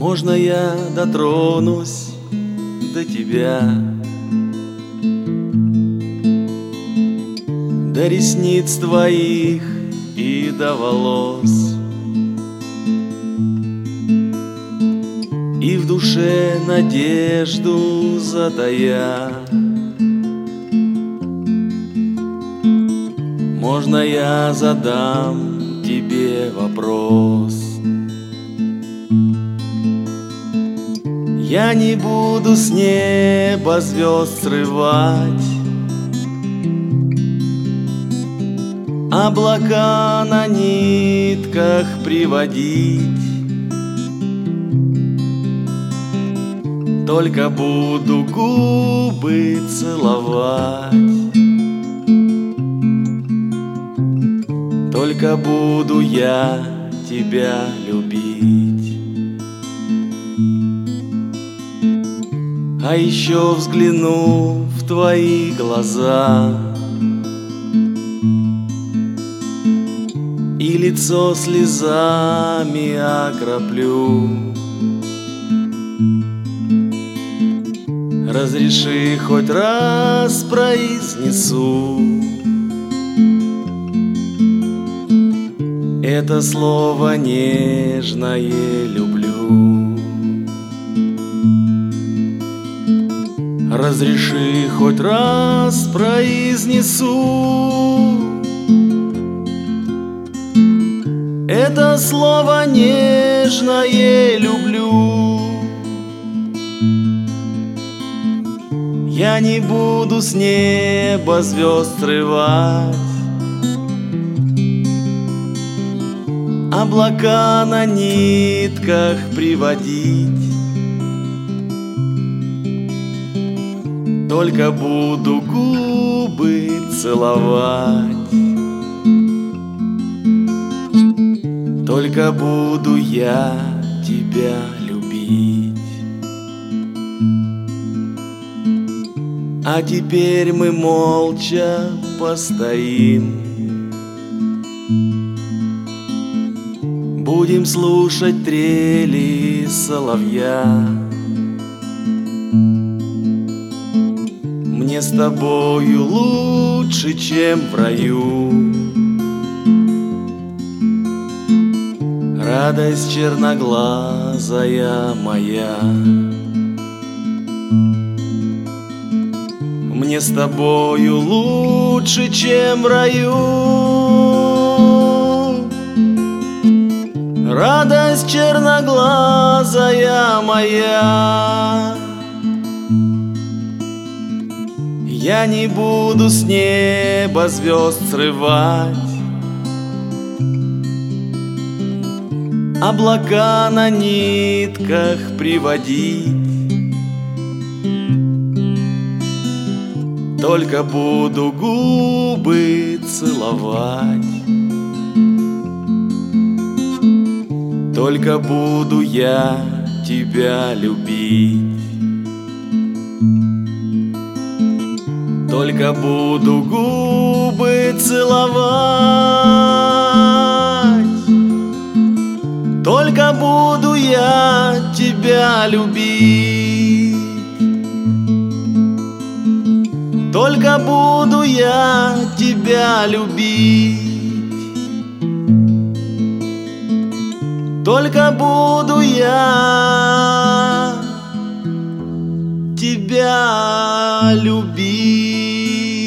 Можно я дотронусь до тебя, до ресниц твоих и до волос, и в душе надежду затая. Можно я задам тебе вопрос? Я не буду с неба звезд срывать, облака на нитках приводить. Только буду губы целовать, только буду я тебя любить. А еще взгляну в твои глаза, и лицо слезами окроплю. Разреши, хоть раз произнесу это слово нежное люблю. Разреши, хоть раз произнесу это слово нежное люблю. Я не буду с неба звезд срывать, облака на нитках приводить. Только буду губы целовать, только буду я тебя любить. А теперь мы молча постоим, будем слушать трели соловья. Мне с тобою лучше, чем в раю. Радость черноглазая моя. Мне с тобою лучше, чем в раю. Радость черноглазая моя. Я не буду с неба звезд срывать, облака на нитках приводить. Только буду губы целовать, только буду я тебя любить. Только буду губы целовать, только буду я тебя любить. Только буду я тебя любить. Только буду я тебя любить.